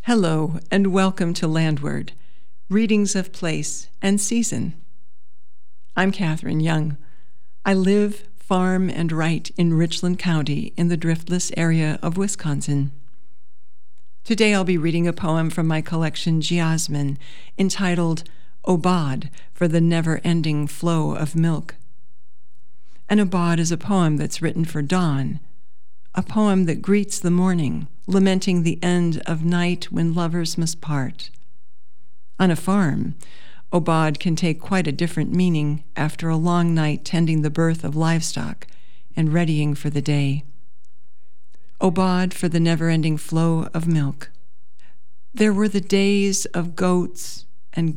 Hello, and welcome to Landward, readings of place and season. I'm Catherine Young. I live, farm, and write in Richland County in the driftless area of Wisconsin. Today I'll be reading a poem from my collection Geosmin entitled Aubade for the Never-Ending Flow of Milk. An aubade is a poem that's written for dawn, a poem that greets the morning, lamenting the end of night when lovers must part. On a farm, aubade can take quite a different meaning after a long night tending the birth of livestock and readying for the day. Aubade for the never-ending flow of milk. There were the days of goats and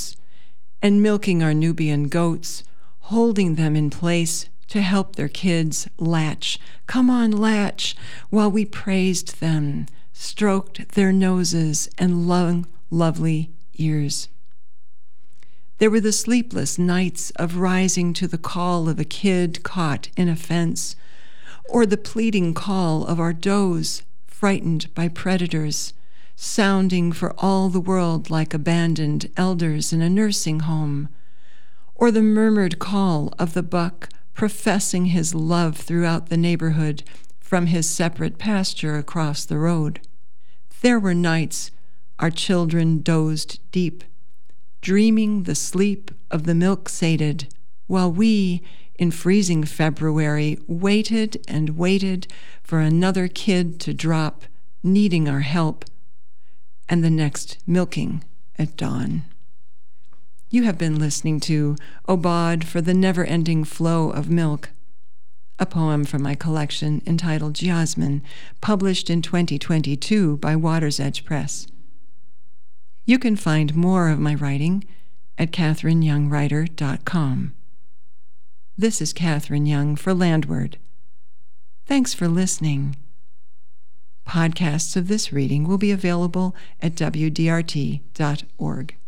milking our Nubian goats, holding them in place to help their kids latch. Come on, latch, while we praised them, stroked their noses and long, lovely ears. There were the sleepless nights of rising to the call of a kid caught in a fence, or the pleading call of our does frightened by predators, sounding for all the world like abandoned elders in a nursing home, or the murmured call of the buck professing his love throughout the neighborhood from his separate pasture across the road. There were nights our children dozed deep, dreaming the sleep of the milk-sated, while we, in freezing February, waited and waited for another kid to drop, needing our help, and the next milking at dawn. You have been listening to Aubade for the Never-Ending Flow of Milk, a poem from my collection entitled Geosmin, published in 2022 by Water's Edge Press. You can find more of my writing at catherineyoungwriter.com. This is Catherine Young for Landward. Thanks for listening. Podcasts of this reading will be available at wdrt.org.